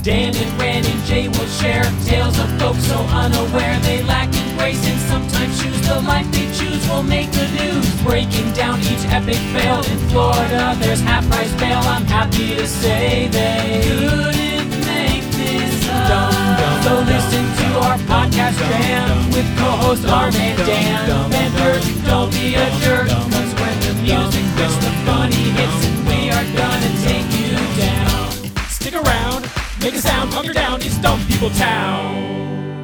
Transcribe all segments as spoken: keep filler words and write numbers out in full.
Dan and Ran and Jay will share tales of folks so unaware they lack in grace and sometimes choose the life they choose will make the news. Breaking down each epic fail in Florida, there's half price bail. I'm happy to say they couldn't make this up. So listen to our podcast jam with co-host Arm and Dan. Bender, don't be a jerk, cause when the music hits, the funny hits, and we are gonna take you down. Stick around, make a sound, hunker down, it's Dumb People Town.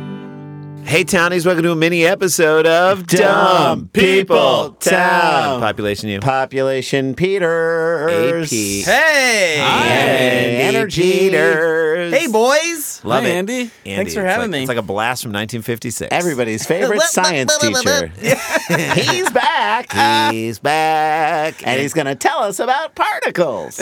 Hey, Townies, welcome to a mini episode of Dumb People Town. Population you. Population Peters. A P. Hey! Hey, Energy. Peters. Hey, boys! Love Hi, it. Andy. Andy. Thanks for It's having like, me. It's like a blast from nineteen fifty-six. Everybody's favorite science teacher. He's back. He's back. And he's going to tell us about particles.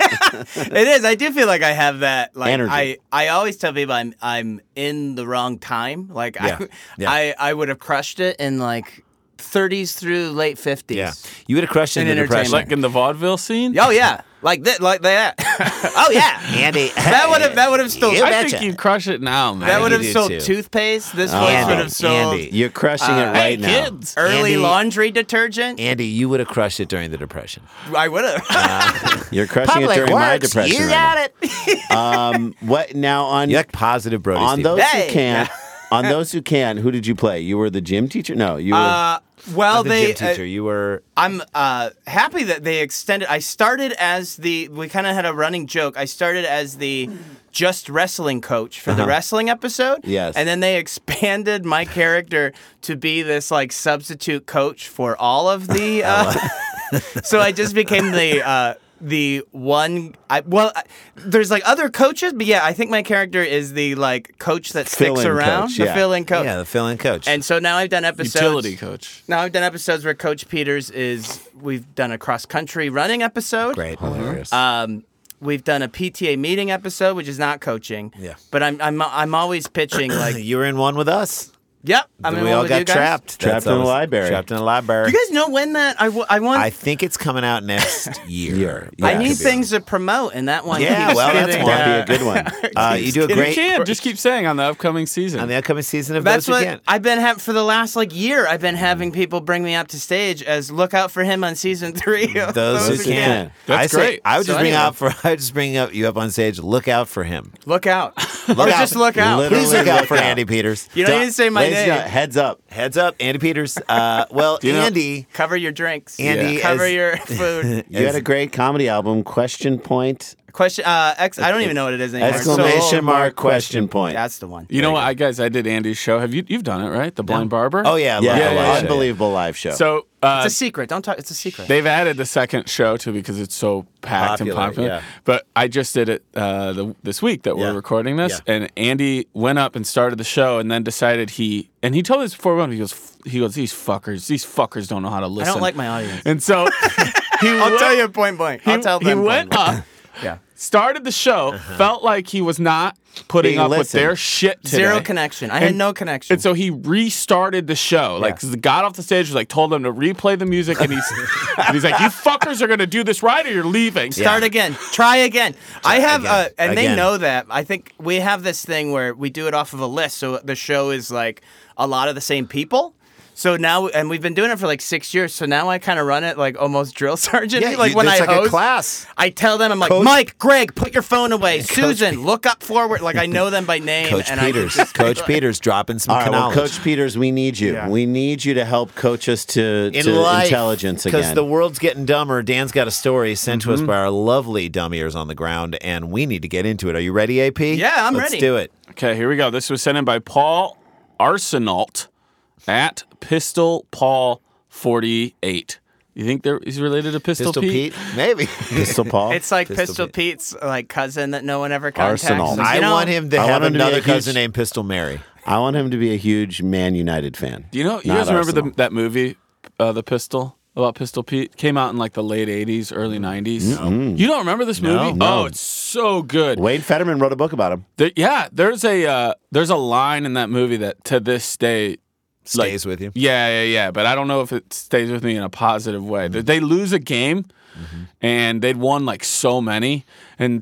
It is. I do feel like I have that. Like Energy. I, I always tell people I'm I'm in the wrong time. Like Yeah. I, Yeah. I I would have crushed it in like thirties through late fifties. Yeah. You would have crushed In into depression. Like in the vaudeville scene? Oh yeah. Like that. Like that. Oh yeah. Andy. That would have. That would have sold. You I betcha. think you'd crush it now, man. That would you have do sold too. toothpaste. This voice Andy, would have sold Andy. You're crushing Uh, it right hey, now. kids. early Andy. laundry detergent. Andy, you would have crushed it during the Depression. I would have. You're crushing it Public during my Works, depression you right got now. it. Um, what now on You like positive Brody on Stevens. those Hey. who can on those who can, who did you play? You were the gym teacher? No, you were uh, well, the they. gym teacher. you were. I'm uh, happy that they extended. I started as the. We kind of had a running joke. I started as the just wrestling coach for the wrestling episode. Yes. And then they expanded my character to be this like substitute coach for all of the. Uh, so I just became the. Uh, the one I well I, there's like other coaches, but yeah, I think my character is the like coach that sticks Fill-in around, coach, the yeah. fill-in coach. Yeah, the fill-in coach. And so now I've done episodes. Utility coach. Now I've done episodes where Coach Peters is. We've done a cross-country running episode. Great. hilarious. Um, we've done a P T A meeting episode, which is not coaching. Yeah. But I'm I'm I'm always pitching like. you were in one with us. Yep. I'm in we one all with got you guys. trapped. Trapped That's in a always- library. Trapped in a library. You guys know when that I, w- I want. I think it's coming out next year. Year. I Yeah, need could be. things to promote, and that one. Yeah, keeps well, that's getting, one. That'd be a good one. Uh, you do a Keeps You great can. Just keep saying on the upcoming season. on the upcoming season of That's Those Who what Can't. I've been having for the last like year. I've been having people bring me up to stage as look out for him on season three. of Those Who Who Can't. Can't. That's I say, great. I would So just bring anyway. out for. I would just bring up you up on stage. Look out for him. Look out. or out. just look out. Literally Please look out look for out. Andy Peters. You don't need to say my Ladies and name. gentlemen, heads up. Heads up, Andy Peters. Uh, well, you know- Andy. Cover your drinks. Andy, Cover as- your food. You had a great comedy album, Question Point, Question. Uh, ex- I don't even know what it is anymore. It's so exclamation old. mark, question point. That's the one. you know what, I guys? I did Andy's show. Have you? You've done it, right? The Blind Barber. Oh yeah, Yeah, love yeah, the yeah, live show. unbelievable live show. So uh, It's a secret. Don't talk. It's a secret. they've added the second show too because it's so packed Popular, and popular. yeah. But I just did it uh, the, this week that Yeah. we're recording this, Yeah. and Andy went up and started the show, and then decided he and he told us before we went. He goes, "F- he goes, these fuckers, these fuckers don't know how to I listen. don't like my audience. And so he I'll went- tell you point blank. He, I'll tell he them. went point blank. up, Yeah. started the show, felt like he was not putting Being up with listened. their shit today. Zero connection. I had And- no connection. And so he restarted the show. Like, 'cause he got off the stage, was like, told them to replay the music, and he's, and he's like, "You fuckers are gonna do this right, or you're leaving." Start again. Try again. I have, again. uh, and Again. they know that. I think we have this thing where we do it off of a list, so the show is like a lot of the same people. So now, and we've been doing it for like six years. So now I kind of run it like almost drill sergeant. Yeah, like you- when it's I like a host, class. I tell them, I'm like, Coach- Mike, Greg, put your phone away. Coach Susan, Pe- look up forward. Like I know them by name. Coach and I Peters. just- Coach Peters dropping some All right, well, knowledge. Coach Peters, we need you. Yeah. We need you to help coach us to, in to life, intelligence because again. the world's getting dumber. Dan's got a story sent to us by our lovely dumb ears on the ground, and we need to get into it. Are you ready, A P? Yeah, I'm Let's ready. do it. Okay, here we go. This was sent in by Paul Arsenault at Pistol Paul forty-eight. You think there he's related to Pistol, Pistol Pete? Pete? Maybe. Pistol Paul. It's like Pistol Pistol, Pete. Pete's like cousin that no one ever contacts. Arsenal. You I know, want him to I have want him to be another a huge- cousin named Pistol Mary. I want him to be a huge Man United fan. Do you know? You Not guys remember the, Arsenal. that movie, uh, The Pistol, about Pistol Pete? Came out in like the late eighties, early nineties. You don't remember this movie? No. Oh, it's so good. Wade Fetterman wrote a book about him. There- yeah, there's a uh, there's a line in that movie that to this day Stays with you. Yeah, yeah, yeah. But I don't know if it stays with me in a positive way. They- They lose a game, and they'd won like so many, and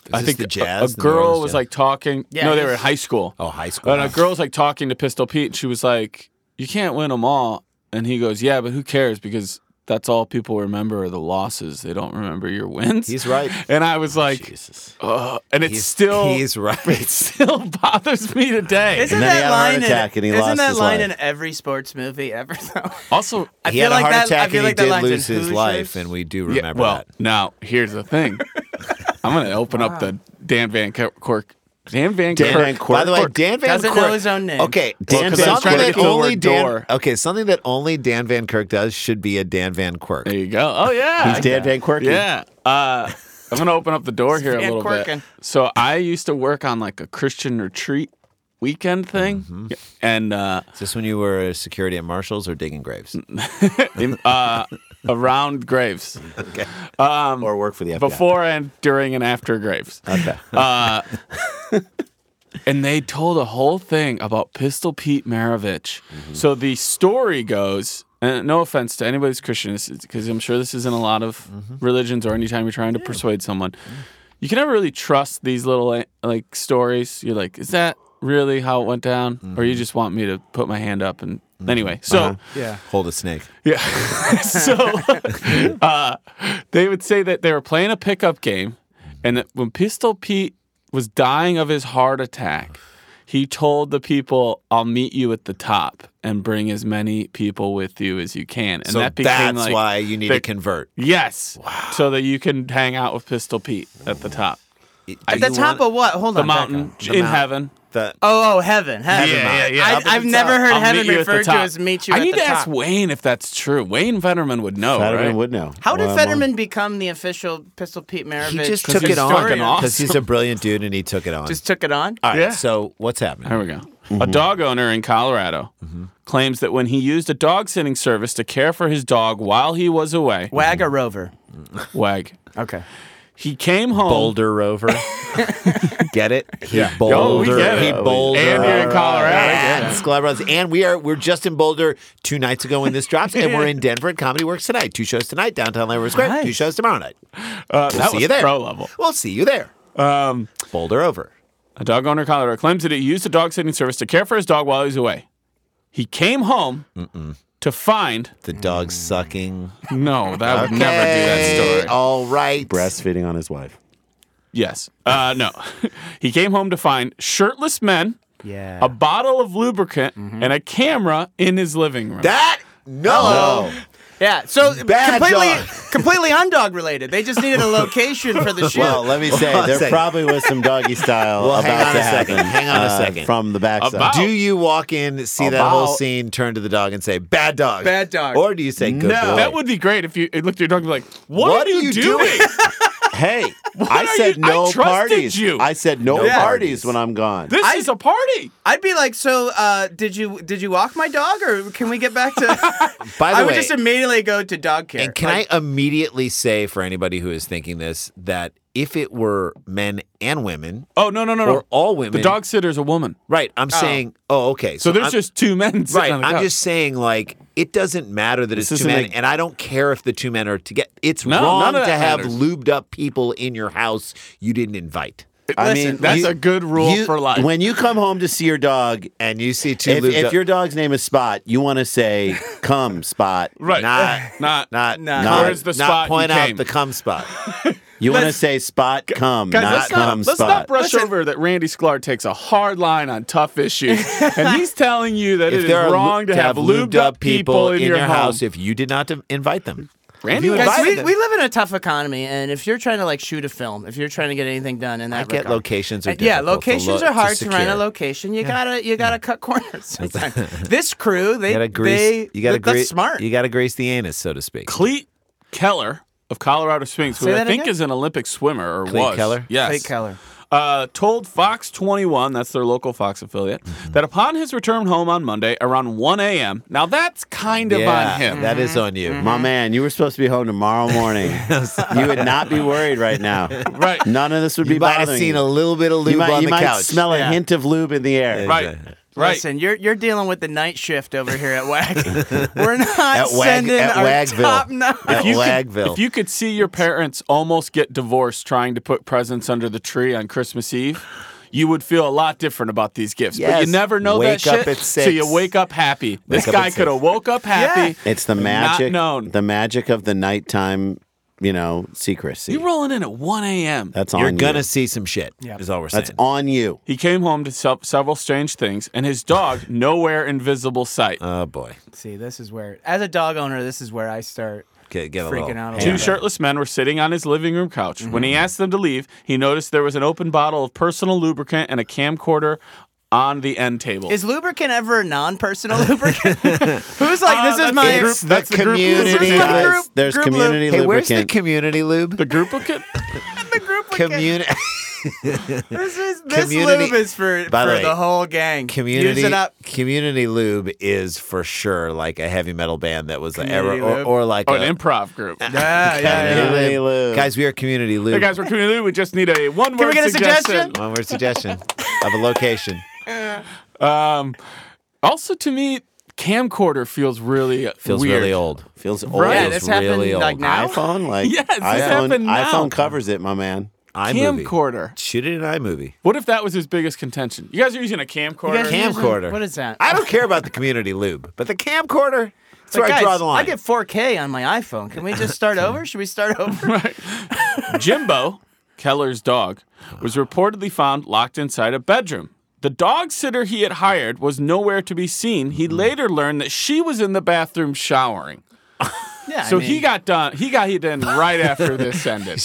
I this think the a- jazz, a, the girl Orioles was jazz? like talking. Yeah, no, they he's- were in high school. Oh, high school. And a girl's like talking to Pistol Pete, and she was like, "You can't win them all." And he goes, "Yeah, but who cares? Because that's all people remember are the losses. They don't remember your wins." He's right. And I was like, Jesus. "Ugh." And it's He's- still, he's right. It still bothers me today. Isn't And then he that had a heart line attack in, and he isn't lost that his line life. in every sports movie ever though? Also, I He feel had a like heart that attack I feel and like he that did line's lose in his Hoosiers. life, and we do yeah, remember well, that. now here's the thing. I'm going to open up the Dan Van Cork. Dan Van Dan Cork. Van Cork. By the way, Dan Van Doesn't Cork know his own name. Okay, Dan well, 'cause I was something trying to that get to the only word Dan. door. Okay, something that only Dan Van Kirk does should be a Dan Van Quirk. There you go. Oh, yeah. He's Dan Van Quirky. Yeah. Uh, I'm going to open up the door here a Van little Quirken. bit. So I used to work on like a Christian retreat weekend thing. Mm-hmm. And uh, Is this when you were a security at Marshall's or digging graves? in- uh, around graves. Okay. Um, Or work for the F B I. before and during and after graves. Okay. Uh, and they told a whole thing about Pistol Pete Maravich. Mm-hmm. So the story goes, and no offense to anybody who's Christian, because I'm sure this is in a lot of Mm-hmm. religions or anytime you're trying to persuade someone. You can never really trust these little like stories. You're like, is that really how it went down? Mm-hmm. Or you just want me to put my hand up and anyway. So Uh-huh. Yeah. Hold a snake. yeah. so uh, they would say that they were playing a pickup game, and that when Pistol Pete was dying of his heart attack, he told the people, "I'll meet you at the top and bring as many people with you as you can." And So that became that's like why you need the- to convert. Yes. So that you can hang out with Pistol Pete at the top. At the top of what? Hold The on. back mountain up. in heaven. The, Oh, oh, heaven. Heaven. Yeah, yeah, yeah. I, Up at I've the never top. heard I'll heaven meet you at the referred to top. as meet you I at need the to top. ask Wayne if that's true. Wayne Fetterman would know, Fetterman right? would know. How did Well, Fetterman become the official Pistol Pete Maravich? he just 'Cause took he's it on fucking awesome. because he's a brilliant dude and he took it on. just took it on. All right, Yeah. so what's happening? Here we go. A dog owner in Colorado claims that when he used a dog sitting service to care for his dog while he was away, Wag a rover. wag, Okay. he came home. Boulder Rover. Get it? He Oh, we Boulder. get it. He Boulder. And you're in Colorado. Yeah, it's Glad Brothers. And we are we're just in Boulder two nights ago when this drops, and we're in Denver at Comedy Works tonight. Two shows tonight, downtown Landwehr Square. Nice. Two shows tomorrow night. Uh, that see was you there. pro level. We'll see you there. Um, Boulder over. a dog owner in Colorado claims that he used a dog sitting service to care for his dog while he was away. He came home to find The dog sucking. no, that would never do that Okay, story. All right. breastfeeding on his wife. Yes, uh, no. He came home to find shirtless men, Yeah. a bottle of lubricant, and a camera in his living room. That no. Yeah. So Bad completely, dog. completely undog related. They just needed a location for the shoot. Well, let me say, Well, there say- probably was some doggy style Well, about hang on to a second. happen, Hang on a uh, second. from the backside. About- Do you walk in, see that whole About- scene, turn to the dog, and say "bad dog"? Bad dog. Or do you say "good No. boy"? That would be great if you looked at your dog and be like, "What, What are you, doing?" Hey, I are said you- I no trusted parties. you. I said no, No parties parties. when I'm gone. This I- is a party. I'd be like, so uh, did you did you walk my dog, or can we get back to? By the I would way, just immediately go to dog care. and can Like, I immediately say for anybody who is thinking this that if it were men and women Oh no no no no! or all women, The dog sitter's a woman, right? I'm saying, oh, okay. so there's I'm, just two men sitting right. on the I'm couch. just saying, like, it doesn't matter that it's two isn't men, a- and I don't care if the two men are together. It's No, wrong none of to that have matters. lubed up people in your house you didn't invite. I Listen, mean, That's you- a good rule you- for life. When you come home to see your dog, And you see two if, lubed if up. your dog's name is Spot, you want to say, "Come, Spot." right, not, not not, Nah. not, Where's the not spot point you out came? the cum spot. You want to Let's- say, "Spot, come," Guys, not let's not, "Come, let's Spot." not brush Listen. over that Randy Sklar takes a hard line on tough issues, and he's telling you that If it is there are wrong lu- to have lubed up people in your, house home. if you did not invite them. Randy, you was- guys, we, them. we live in a tough economy, and if you're trying to like shoot a film, if you're trying to get anything done in that I get regard- locations are Uh, yeah, difficult to locations lo- are hard to to, rent a secure. location. You gotta you gotta cut corners sometimes. This crew, they You gotta grease. they you gotta that- that's grease. smart. You gotta grease the anus, so to speak. Cleet Keller of Colorado Springs, who Say I that think again? is an Olympic swimmer or Cleet was. Keller? Yes. Cleet Keller. Uh, told Fox twenty-one, that's their local Fox affiliate, Mm-hmm. that upon his return home on Monday around one a.m., now that's kind of yeah, on him. that is on you. My man, you were supposed to be home tomorrow morning. you would not be worried right now. Right. None of this would You be might have bothering seen you. a little bit of lube you might, on you the might couch. smell a Yeah. hint of lube in the air. Right. Right. Listen, you're you're dealing with the night shift over here at WAG. We're not At Wag- sending at our Wagville. top notch. At If you, could, Wagville. if you could see your parents almost get divorced trying to put presents under the tree on Christmas Eve, you would feel a lot different about these gifts. But Yes. you never know Wake that up shit. at So six. you wake up happy. This up guy at could have six. woke up happy. It's the and magic. Not known. The magic of the nighttime, you know, secrecy. You're rolling in at one a.m. That's on You're you. gonna see some shit. Yep. Is all we're saying. That's on you. He came home to se- several strange things, and his dog nowhere in visible sight. Oh boy. See, this is where, as a dog owner, this is where I start Get, get a freaking little out a Two little bit. shirtless men were sitting on his living room couch. When he asked them to leave, he noticed there was an open bottle of personal lubricant and a camcorder on the end table. Is lubricant ever non-personal lubricant? Who's like, Uh, this is that's my the group- It's that's the the group community. lubricant. Guys, Group- there's group community Hey, where's the lubricant. community lube? the duplicate? the group? Community. This is this Community- lube is for, By the for way, the whole gang. Community Use it up. Community Lube is for sure like a heavy metal band that was like ever, Community or, Lube. or like Oh, a, an improv group. Yeah, yeah, yeah. Community lube. guys. We are Community Lube. Hey guys, we're community. We just need a one-word we get a suggestion? One word suggestion of a location. Um, also, to me, camcorder feels really Feels weird. really old. Feels old. Right. Yeah, Feels this happened really like old. now. iPhone, like Yes, this iPhone. happened now. iPhone covers it, my man. iMovie. Camcorder. Shoot it in iMovie. What if that was his biggest contention? You guys are using a camcorder. You guys are using- Camcorder. What is that? I don't care about the Community Lube, but the camcorder. That's But where I guys, draw the line. I get four K on my iPhone. Can we just start over? Should we start over? Jimbo, Keller's dog, was reportedly found locked inside a bedroom. The dog sitter he had hired was nowhere to be seen. He later learned that she was in the bathroom showering. Yeah. So I mean, he got done. He got hit in right after this ended.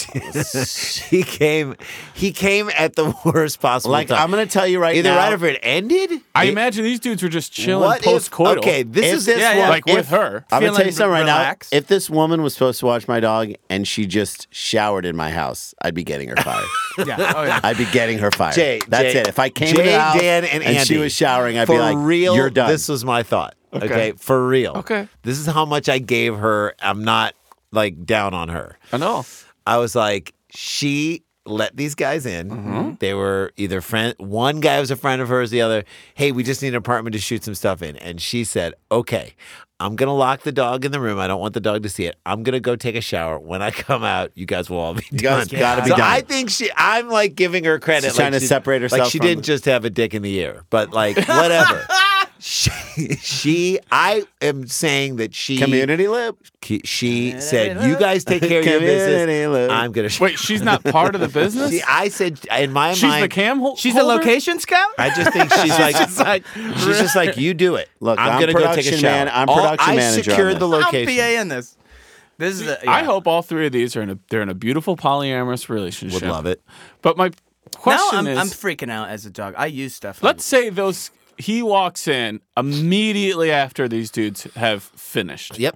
he came. He came at the worst possible Like time. I'm gonna tell you right Either now. right after it ended. I imagine these dudes were just chilling What if? post-coital. Okay, this If is this this one. like with if- her. I'm gonna tell you Feeling something right relaxed. now. If this woman was supposed to watch my dog and she just showered in my house, I'd be getting her fired. Yeah. Oh, yeah. I'd be getting her fired. Jay, That's Jay- it. If I came Jay, to the house Dan, and and she Andy, was showering, I'd for be like, real, "You're done." This was my thought. Okay. Okay. For real. Okay. This is how much I gave her. I'm not like down on her. I know. I was like, she let these guys in. Mm-hmm. They were either friend. One guy was a friend of hers. The other, hey, we just need an apartment to shoot some stuff in. And she said, okay, I'm gonna lock the dog in the room. I don't want the dog to see it. I'm gonna go take a shower. When I come out, you guys will all be You done. guys gotta be so done. I think she. I'm like giving her credit. She's trying like to separate herself Like she from didn't the- just have a dick in the ear, but like whatever. she, she, I am saying that she Community lib. She said, "You guys take care of your Community business. lib. I'm gonna." Sh-. Wait, she's not part of the business? See, I said in my She's mind, the cam hol- She's a holder? location scout? I just think she's like, Just like, she's just like, you do it. Look, I'm, I'm gonna go take a production shower. man- I'm All- production I manager on secured this. the I'm location. P A in this. This is. A, I yeah. hope all three of these are in a they're in a beautiful polyamorous relationship. Would love it. But my Now question I'm, is, I'm freaking out as a dog. I use stuff. let's say those he walks in immediately after these dudes have finished. Yep.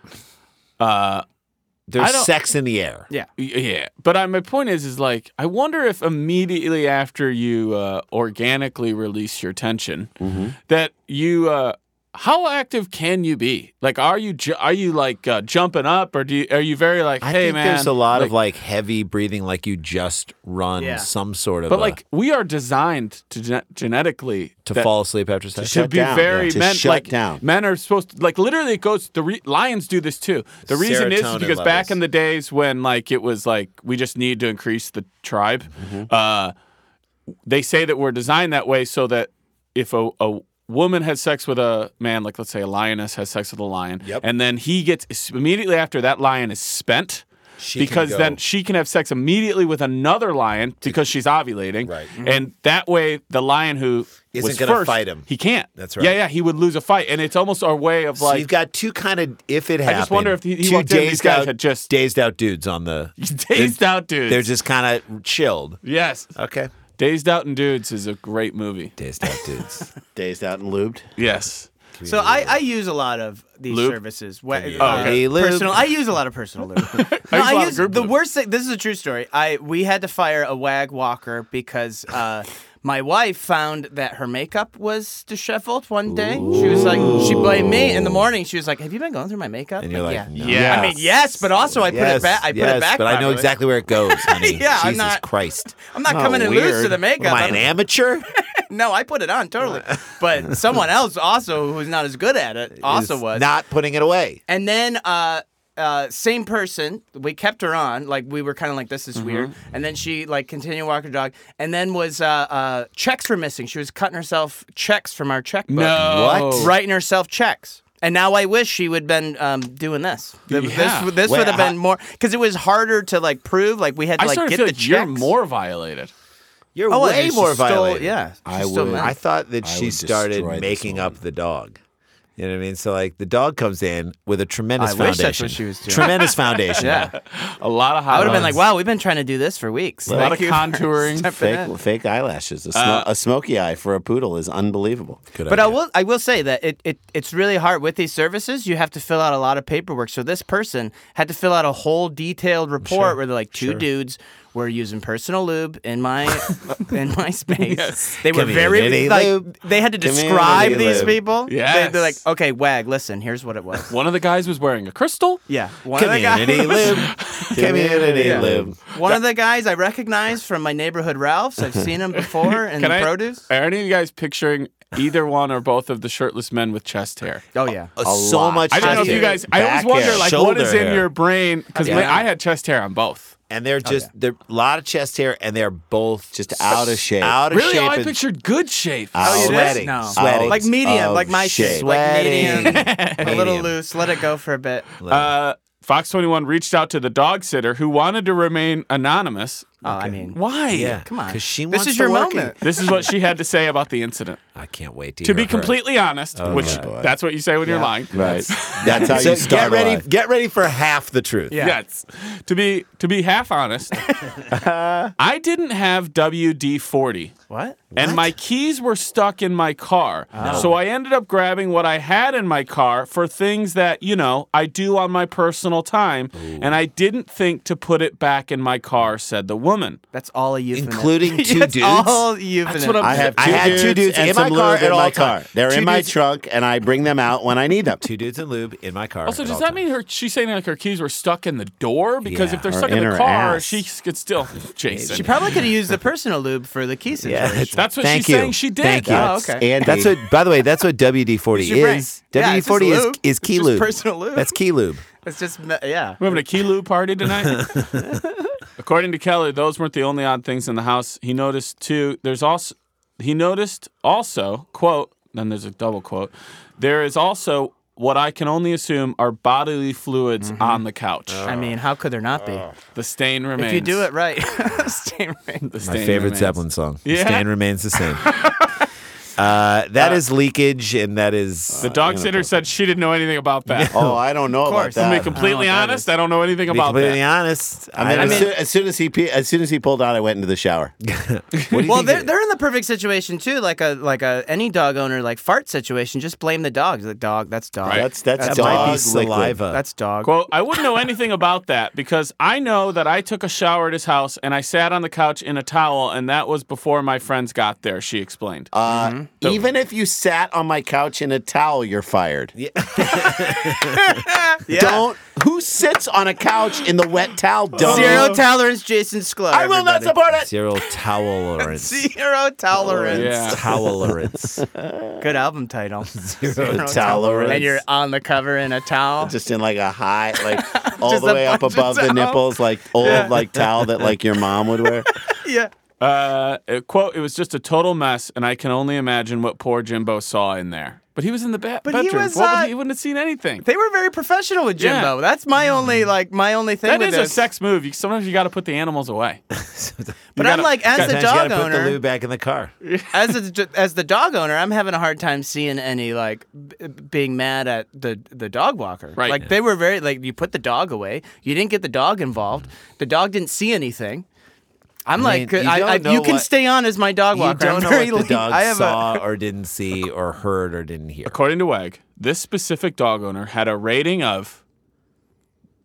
Uh, There's I don't- sex in the air. Yeah. y- yeah, but I, my point is, is like I wonder if immediately after you uh, organically release your tension, Mm-hmm. that you. Uh, how active can you be? Like, are you ju- are you like uh, jumping up, or do you, are you very like, I hey think man? there's a lot of like heavy breathing, like you just run Yeah. some sort of. But a- like we are designed to gen- genetically to that- fall asleep after sex. to Shut be down, very yeah, to men shut like down. men are supposed to like literally it goes the re- lions do this too. The reason is, is Serotonin because back levels. in the days when like it was like we just need to increase the tribe, Mm-hmm. uh, they say that we're designed that way so that if a, a woman has sex with a man, like let's say a lioness has sex with a lion, Yep. and then he gets immediately after that lion is spent. She can because go- then she can have sex immediately with another lion because she's ovulating, Right. And that way, the lion who Isn't was gonna first, fight him. He can't. That's right. Yeah, yeah, he would lose a fight, and it's almost our way of So like you've got two kind of if it happened. just wonder if he- he two walked in and these dazed guys out, had just- dazed out dudes on the Dazed Out Dudes. They're just kind of chilled. yes, Okay. Dazed Out and Dudes is a great movie. Dazed out dudes. Dazed out and lubed. Yes. So I, I use a lot of these Lube? services. What, Community uh, Hey, lube. personal. I use a lot of personal lube. No, use a I lot of use group the lube. worst thing. This is a true story. I we had to fire a wag walker because uh, my wife found that her makeup was disheveled one day. She was like, she blamed me in the morning. She was like, "Have you been going through my makeup?" And you're like, yeah. no. Yeah. I mean, yes, but also I put Yes, it back. I put yes, it back. but I know properly. exactly where it goes, honey. Yeah, I'm Jesus not- Christ. I'm not Oh, coming in loose weird. to the makeup. Am I an I'm- amateur? No, I put it on totally. But someone else also who's not as good at it also Is was. not putting it away. And then uh uh same person, we kept her on, like we were kind of like this is weird. And then she like continued walking her dog and then was uh uh checks were missing. She was cutting herself checks from our checkbook. No. What? Writing herself checks. And now I wish she would been um, doing this. The- Yeah. This, this Wait, would have been how- more because it was harder to like prove. Like we had to I like sort of get feel the like checks. you're more violated. You're Oh, way she more stole- violated. Yeah, she I stole would- mine. I thought that I she would started destroy this making woman. up the dog. You know what I mean? So like the dog comes in with a tremendous I wish foundation. that's what she was doing. Tremendous foundation. Yeah, A lot of I would have been like, highlights. "Wow, we've been trying to do this for weeks." A lot Thank of you for contouring. stepping Fake, in. fake eyelashes. A, smo- Uh, a smoky eye for a poodle is unbelievable. Good But I idea. will I will say that it, it it's really hard with these services. You have to fill out a lot of paperwork. So this person had to fill out a whole detailed report where they're like two dudes were using personal lube in my in my space. Yes. They were very Community like lube. they had to Community describe these lube. people. They, Yes. they're like, okay, Wag, listen, here's what it was. One of the guys was wearing a crystal. Yeah, one of the Community guys. lube. Community Yeah. lube. One of the guys I recognize from my neighborhood Ralph's. I've seen him before in Can the I, produce. Are any of you guys picturing either one or both of the shirtless men with chest hair? Oh yeah. Uh, so lot. much. I don't know chest if you hair. guys. I always Back wonder hair, like what is shoulder in hair. your brain because Yeah. I had chest hair on both. And they're just they're a lot of chest hair, and they're both Just out of shape. Out of Really, shape. oh, I and pictured good shape. Oh, you did? sweating, No. sweating. Like medium, of like my shape. shape. Like medium, Sweating. a little Medium. loose. Let it go for a bit. Uh, Fox twenty-one reached out to the dog sitter who wanted to remain anonymous. Oh, I mean, Why? yeah, come on. because she This wants is to your work moment. This is what she had to say about the incident. I can't wait to. To hear be her. completely honest, which boy. that's what you say when you're Yeah. lying. Right. That's how So you start get ready. life. Get ready for half the truth. Yeah. Yes. To be to be half honest, I didn't have W D forty. What? And my keys were stuck in my car. So I ended up grabbing what I had in my car for things that, you know, I do on my personal time. And I didn't think to put it back in my car, said the woman. That's all a euphemism. Including two It's dudes? all euphemism. That's what I'm- I have two I had dudes two dudes and in some my car lube at in all my time. car. They're Two in my dudes- trunk, and I bring them out when I need them. Two dudes in lube in my car. Also, at does all that times. mean her? She's saying like her keys were stuck in the door? Because Yeah, if they're or stuck in in the her car, ass. she could still. Jason. She probably could have used the personal lube for the key situation. Yeah, it's- That's what Thank she's you. saying she did. Thank you. Oh, okay. And That's what. By the way, that's what W D forty Use your brain. is. Yeah, W D it's forty just is lube. is It's key just lube. personal lube. That's key lube. It's just me- yeah. We're having a key lube party tonight. According to Kelly, those weren't the only odd things in the house. He noticed too. There's also he noticed also quote. Then there's a double quote. There is also what I can only assume are bodily fluids on the couch. I mean, how could there not be? The stain remains. If you do it right, stay right. The My stain favorite remains. Zeppelin song. Yeah. Stain remains the same. Uh, that is leakage, and that is The dog sitter said she didn't know anything about that. Oh, I don't know about course. To that. be completely I don't know what that honest, is. I don't know anything to be about completely that. honest. I mean, I as, don't- soon, as soon as he pe- as soon as he pulled out, I went into the shower. what do you Well, think they're, it- they're in the perfect situation too, like a like a any dog owner like fart situation. Just blame the dog. The dog, that's dog. Right. That's that's that dog might be liquid. saliva. That's dog. Quote, I wouldn't know anything about that because I know that I took a shower at his house and I sat on the couch in a towel, and that was before my friends got there, she explained. Uh, Even if you sat on my couch in a towel, you're fired. yeah. Don't. Who sits on a couch in the wet towel? Don't. Zero tolerance, Jason Sklar. I will not everybody. support it. Zero tolerance. Zero tolerance. Yeah. Tolerance. Good album title. Zero tolerance. And you're on the cover in a towel. Just in like a high, like all Just the a way up bunch of above the towel. nipples, like old Yeah. like towel that like your mom would wear. Yeah. Uh, uh, quote, it was just a total mess, and I can only imagine what poor Jimbo saw in there. But he was in the ba- But he bedroom. was, What would uh, he, he wouldn't have seen anything. They were very professional with Yeah. Jimbo. That's my only like my only thing That with is a this. sex move. You, sometimes you got to put the animals away. But I'm like, as Sometimes a you dog gotta put the owner, lube back in the car. as a, as the dog owner, I'm having a hard time seeing any like b- being mad at the the dog walker. Right. Like they were very like you put the dog away. You didn't get the dog involved. The dog didn't see anything. I'm I like, mean, you I, don't I, know you can what- stay on as my dog You walker. don't I'm know very what the le- dog I have saw a, or didn't see or heard or didn't hear. According to Wag, this specific dog owner had a rating of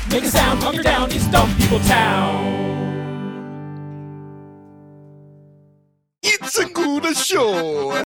Make a sound, hunker down, it's Dumb People Town. It's a good show.